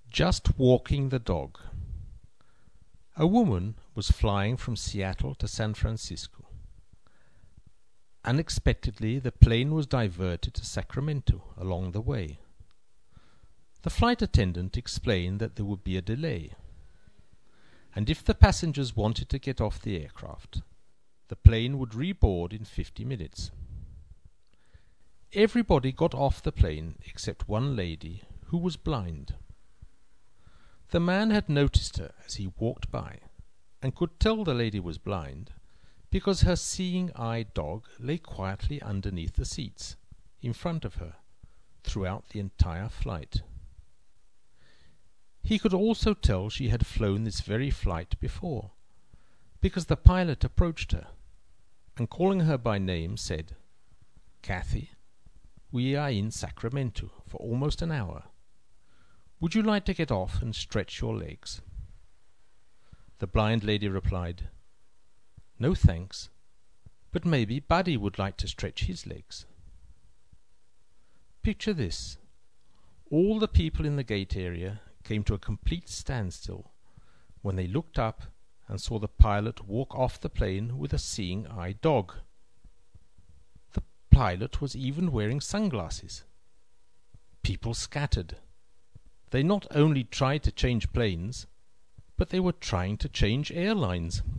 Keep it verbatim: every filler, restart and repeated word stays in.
Just walking the dog. A woman was flying from Seattle to San Francisco. Unexpectedly, the plane was diverted to Sacramento along the way. The flight attendant explained that there would be a delay, and if the passengers wanted to get off the aircraft, the plane would reboard in fifty minutes. Everybody got off the plane except one lady who was blind. The man had noticed her as he walked by, and could tell the lady was blind because her seeing-eye dog lay quietly underneath the seats in front of her throughout the entire flight. He could also tell she had flown this very flight before, because the pilot approached her, and calling her by name said, "Kathy, we are in Sacramento for almost an hour. Would you like to get off and stretch your legs?" The blind lady replied, "No thanks, but maybe Buddy would like to stretch his legs." Picture this. All the people in the gate area came to a complete standstill when they looked up and saw the pilot walk off the plane with a seeing-eye dog. The pilot was even wearing sunglasses. People scattered. They not only tried to change planes, but they were trying to change airlines.